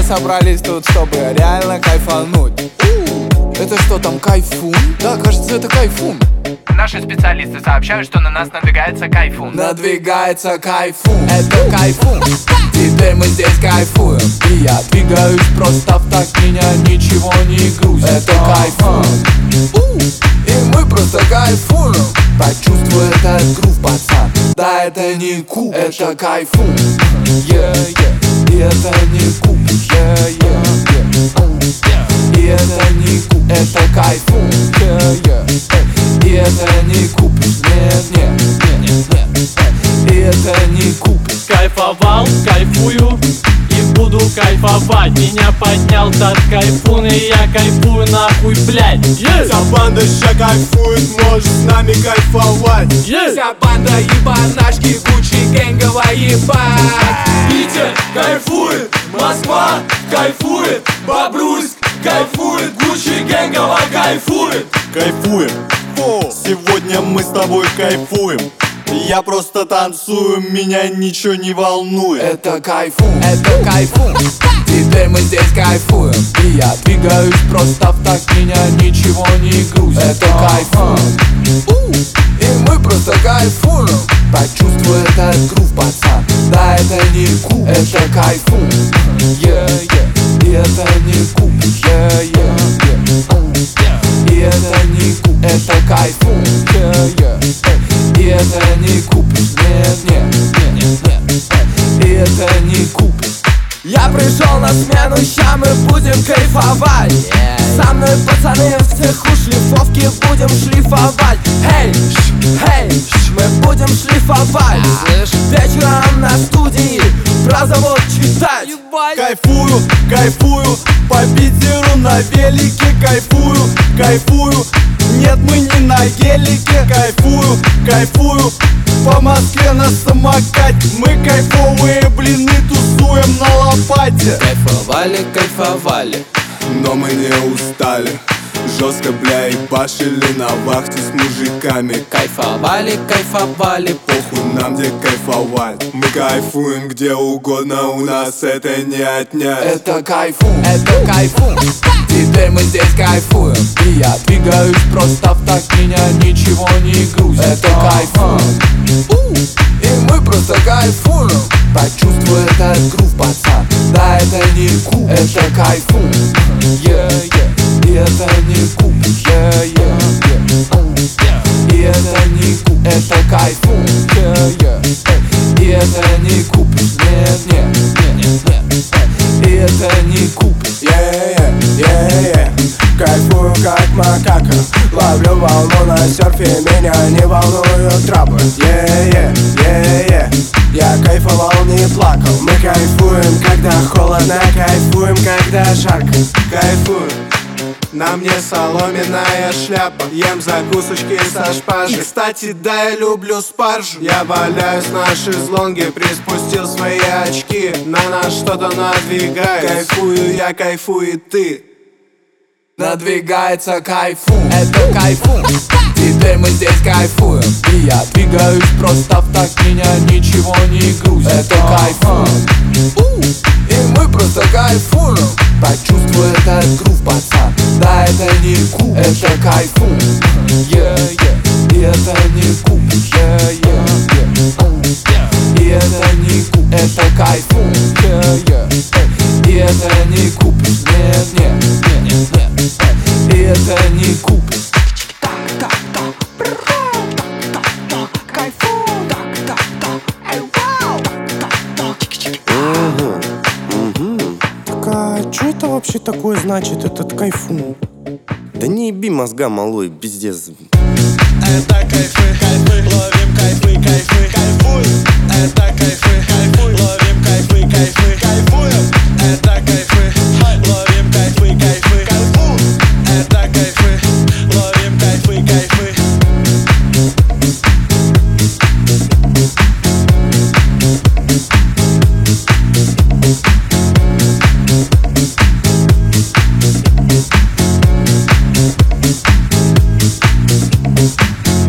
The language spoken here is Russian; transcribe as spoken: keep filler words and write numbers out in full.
собрались тут, чтобы реально кайфануть. Это что там, кайфун? Да, кажется, это кайфун. Наши специалисты сообщают, что на нас надвигается кайфун. Надвигается кайфун, это кайфун. Теперь мы здесь кайфуем. И я двигаюсь просто в такт, меня ничего не грузит. Это кайфун. И мы просто кайфуем. Почувствуй этот грув, пацан. Да, это не куб, это кайфун. Yeah, yeah. И это не куб. Yeah, yeah, yeah. И это не куб, это кайфун. Yeah, yeah. И это не купишь, нет, нет, нет, нет. И это не купишь. Кайфовал, кайфую и буду кайфовать. Меня поднял тот кайфун, и я кайфую нахуй, блядь. Yes! Вся банда ща кайфует, можешь с нами кайфовать. Yes! Вся банда ебанашки, Гуччи гэнговая ебать. Питер кайфует, Москва кайфует, Бобруйск кайфует, Гуччи гэнгово кайфует. Кайфуем, сегодня мы с тобой кайфуем. Я просто танцую, меня ничего не волнует. Это кайфун, это кайфун. Теперь мы здесь кайфуем. И я двигаюсь просто в такт, меня ничего не грузит. Это кайфун. И мы просто кайфуем. Почувствуй этот грув, пацан. Да, это не куб, это кайфун. Yeah, yeah. И это не куб. Yeah, yeah, yeah. И это не куб, это кайфун. Yeah, yeah. И это не купишь, нет, нет, нет, нет. И это не купишь. Я пришел на смену, ща мы будем кайфовать. yeah. Со мной пацаны в цеху шлифовки будем шлифовать. Эй, эй, мы будем шлифовать. Вечером на студии про завод читать. Кайфую, кайфую, по Питеру на велике. Кайфую, кайфую, нет, мы не на гелике. Кайфую, кайфую, по Москве на самокате. Мы кайфовые блины тусуем на лопате. Кайфовали, кайфовали, но мы не устали. Жестко, бля, и башили на вахте с мужиками. Кайфовали, кайфовали, похуй нам где кайфовать. Мы кайфуем где угодно, у нас это не отнять. Это кайфун, это кайфун. Теперь мы здесь кайфуем. И я двигаюсь просто в такт, меня ничего не грузит. Это кайфун. И мы просто кайфуем. Почувствуй этот грув, пацан. Да, это не куб, это кайфун. Yeah, yeah. И это не куб. Yeah, yeah, yeah. И это не куб, это кайфун. Yeah, yeah. И это не купишь, нет, нет, нет, нет. И это не купишь. Yeah, yeah, yeah, yeah. Кайфую как макака, ловлю волну на серфе, меня не волнуют трапы. Yeah, yeah, yeah, yeah. Я кайфовал, не плакал. Мы кайфуем, когда холодно, кайфуем, когда жарко. Кайфуем. На мне соломенная шляпа, ем закусочки со шпажей. И, кстати, да, я люблю спаржу. Я валяюсь на шезлонге, приспустил свои очки. На нас что-то надвигается. Кайфую я, кайфуй ты. Надвигается кайфун, это кайфун. Теперь мы здесь кайфуем. И я двигаюсь просто в такт, меня ничего не грузит. Это кайфун. И мы просто кайфуем. Почувствуй этот грув, пацан. Да, это не куб, это кайфун. Yeah, yeah. И это не куб. Yeah, yeah, yeah. И это не куб, это кайфун. Yeah, yeah. И это не купишь, нет, нет, нет, нет. И это не купишь. А что это вообще такое значит, этот кайфун? Да не еби мозга, малой, пиздец. Это кайфы, кайфы, лови.